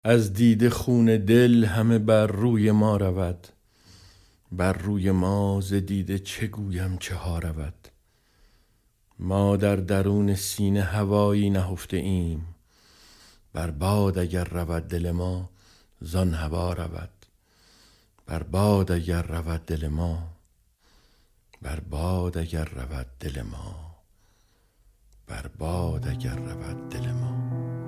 از دیده خون دل همه بر روی ما رود. بر روی ما ز دیده چه گویم چه ها رود. ما در درون سینه هوایی نهفته ایم. بر باد اگر رود دل ما زان هوا رود. بر باد اگر رود دل ما، بر باد اگر رود دل ما، بر باد اگر رود دل ما.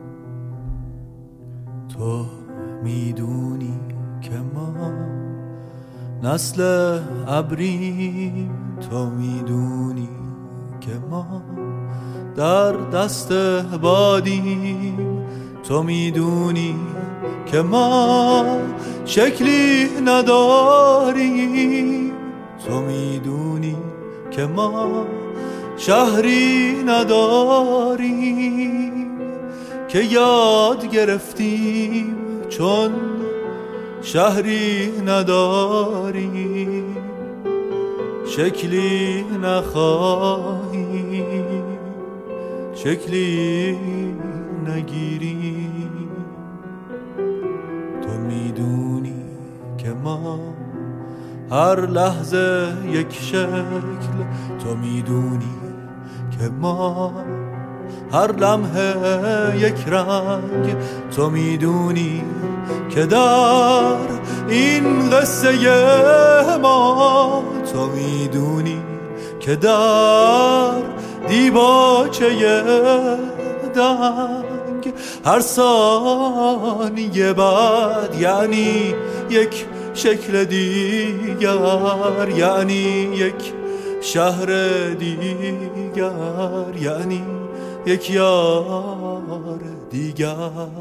تو میدونی که ما نسل ابریم، تو میدونی که ما در دست بادیم، تو میدونی که ما شکلی نداریم، تو میدونی که ما شهری نداریم، که یاد گرفتیم چون شهری نداریم، شکلی نخواهیم شکلی نگیریم. تو میدونی که ما هر لحظه یک شکل، تو میدونی که ما هر لمحه یک رنگ، تو میدونی که در این قصه ما، تو میدونی که در دیباچه دنگ هر ثانیه بعد یعنی یک شکل دیگر، یعنی یک شهر دیگر، یعنی یک یار دیگر.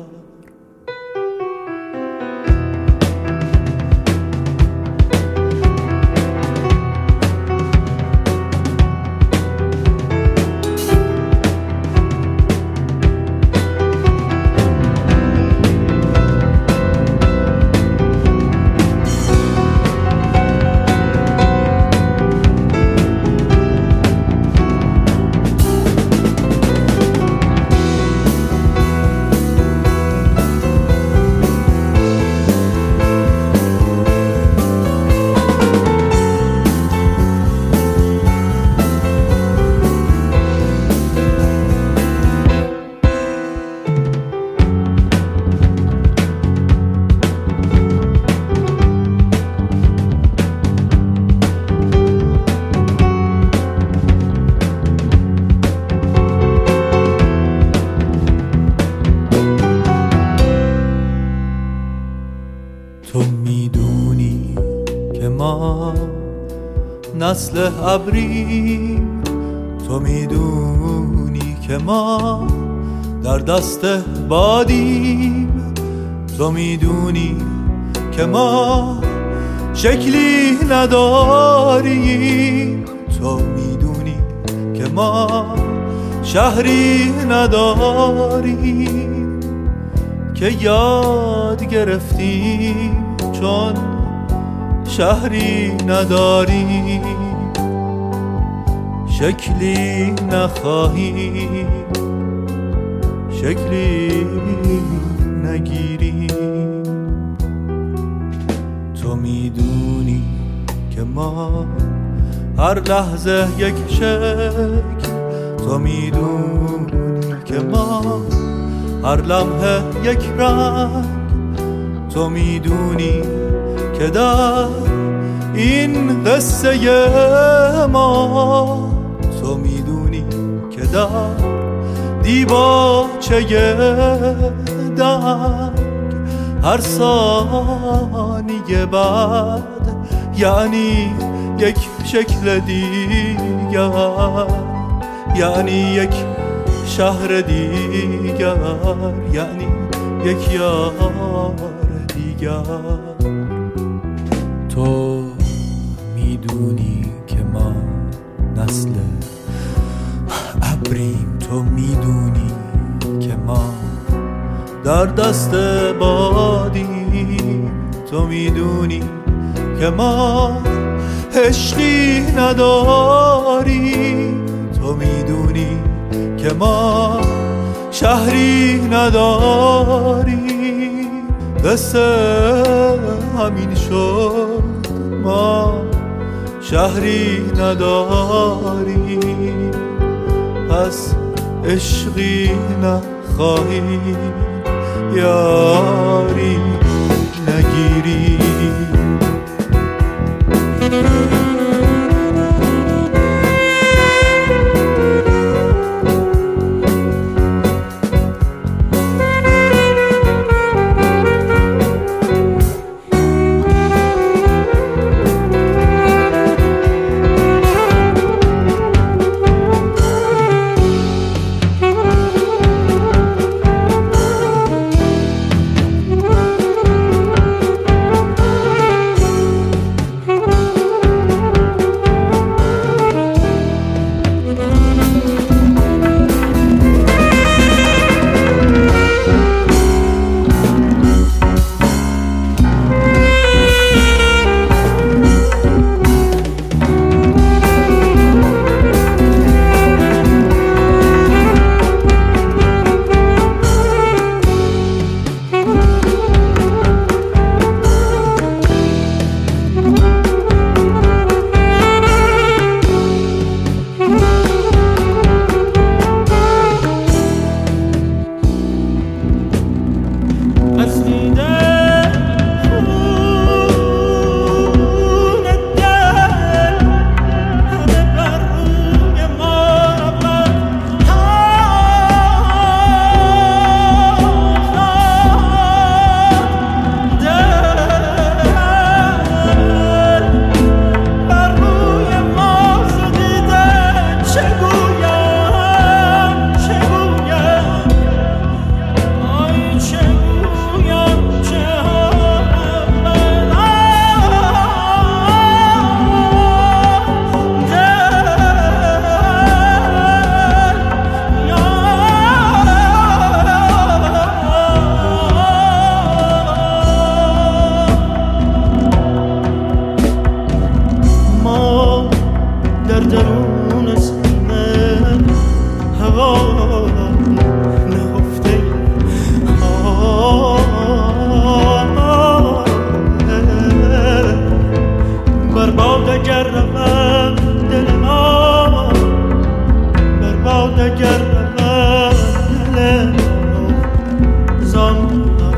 تو میدونی که ما نسل ابریم، تو میدونی که ما در دست بادیم، تو میدونی که ما شکلی نداریم، تو میدونی که ما شهری نداریم، که یاد گرفتیم چون شهری نداریم، شکلی نخواهیم شکلی نگیریم. تو میدونی که ما هر لحظه یک شکل، تو میدونی که ما هر لمحه یک رنگ، تو میدونی که در این قصه ما، تو میدونی که در دیباچه دنگ هر ثانیه بعد یعنی یک شکل دیگر، یعنی یک شهر دیگر، یعنی یک یار دیگر. تو میدونی که ما نسل ابریم، تو میدونی که ما در دست بادیم، تو میدونی که ما عشقی نداریم، تو میدونی که ما شهری نداریم، دست همین شد ما شهری نداریم، پس عشقی نخواهی یاری نگیری. اگر دل زان